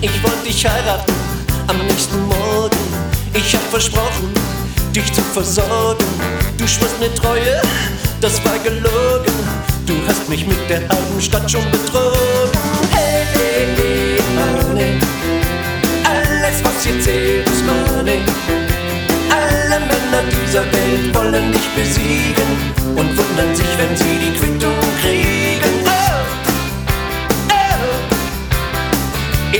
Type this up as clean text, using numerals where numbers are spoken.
Ich wollte dich heiraten am nächsten Morgen. Ich hab versprochen, dich zu versorgen. Du schwörst mir Treue, das war gelogen. Du hast mich mit der halben Stadt schon betrogen. Hey, hey, hey, Money, alles was hier zählt ist Money. Alle Männer dieser Welt wollen dich besiegen und wundern sich, wenn sie die Quittung kriegen.